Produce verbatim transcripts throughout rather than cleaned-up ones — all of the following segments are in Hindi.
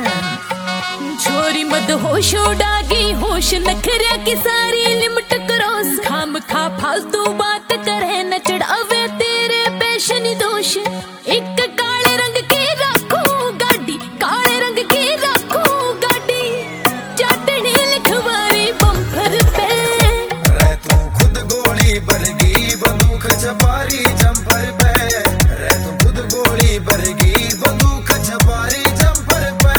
छोरी मत होश उड़ागी होश नखरिया की सारी लिमिट क्रॉस खाम खा फालतू बात करे न चढ़ावे तेरे पैशन दोष एक काले रंग की रखो गाड़ी काले रंग की रखो गाड़ी चाटने लिखवारी बम्पर पे रे तू खुद गोली बरगी बंदूक छपारी जंपर पे रे तू खुद गोली बरगी बंदूक छपारी जंपर पे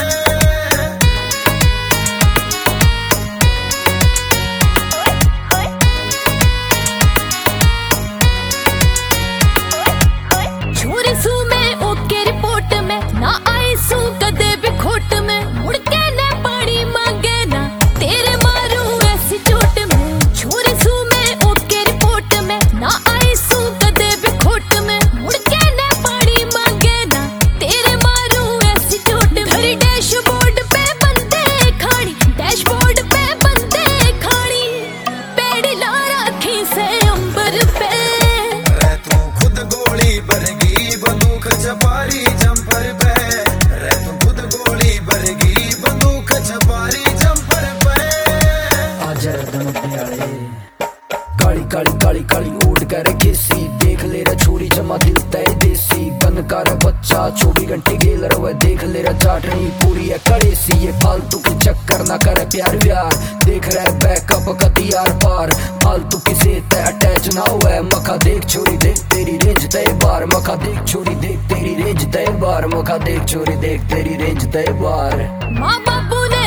छोरे सू में ओके रिपोर्ट में ना आई सू कदे भी खोट में मुड़ के न पानी मांगे ना तेरे मारू ऐसी चोट में छोरे सू में ओके रिपोर्ट में ना आई सू कदे भी खोट में मुड़ के न पानी मांगे ना तेरे मारू ऐसी चोट में धरी डैशबोर्ड पे बंदे खानी डैशबोर्ड पे बंदे खानी पेड़ी ला रखी से अंबर पे रे तू खुद गोली बरगी बंदूक छपारी जंपर पे रे तू खुद गोली बरगी बंदूक छपारी जंपर पे आजा दमकने काली काली काली काली उड़ कर केसी देख ले रा छोरी जमा दिल तय देसी बन कर बच्चा चौबीस घंटे गेल रवे देख ले रा चाटनी पूरी है कड़ेसी ये फालतू के चक्कर ना करे प्यार व्यार देख रहा बैकअप कतियार पार फालतू किसे ते अटैच ना हुआ मखा देख छोरी देख तेरी रेंज तय बार मखा देख छोरी देख तेरी रेंज तय बार मखा देख छोरी देख तेरी रेंज तय बार माँ बापू ने